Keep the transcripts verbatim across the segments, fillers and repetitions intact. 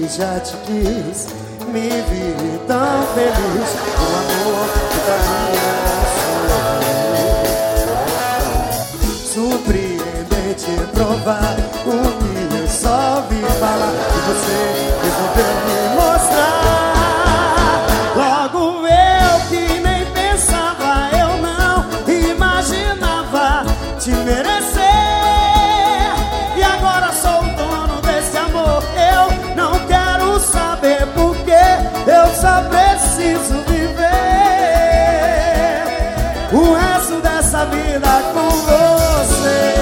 vi, já te quis, me vi tão feliz. O amor que daria surpreendente provar o que eu só vi falar. E você resolveu me mostrar. Logo eu que nem pensava, eu não imaginava te merecer. E agora sou o dono desse amor. Eu não quero saber porque eu só preciso viver o resto dessa vida com você.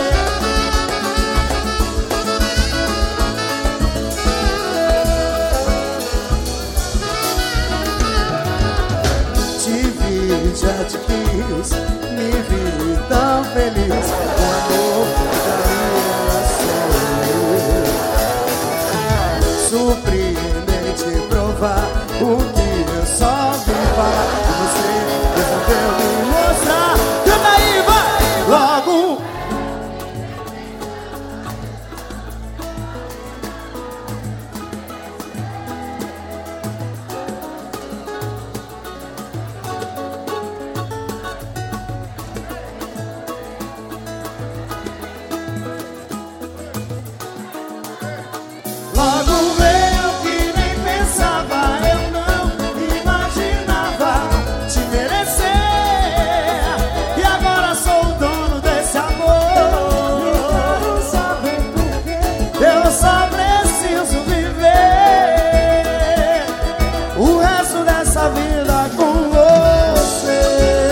Já te quis, me vi tão feliz. O amor da minha sorte, surpreendente provar o que eu só vi falar. E você resolveu me mostrar. Canta aí, vai! Logo Logo eu que nem pensava, eu não imaginava te merecer. E agora sou o dono desse amor. Eu só preciso viver o resto dessa vida com você.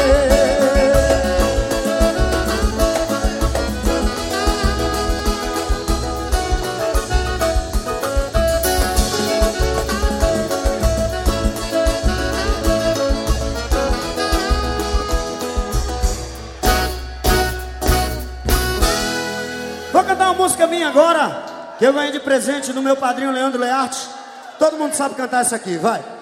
Vou cantar uma música minha agora, que eu ganhei de presente do meu padrinho Leandro Learte. Todo mundo sabe cantar essa aqui, vai.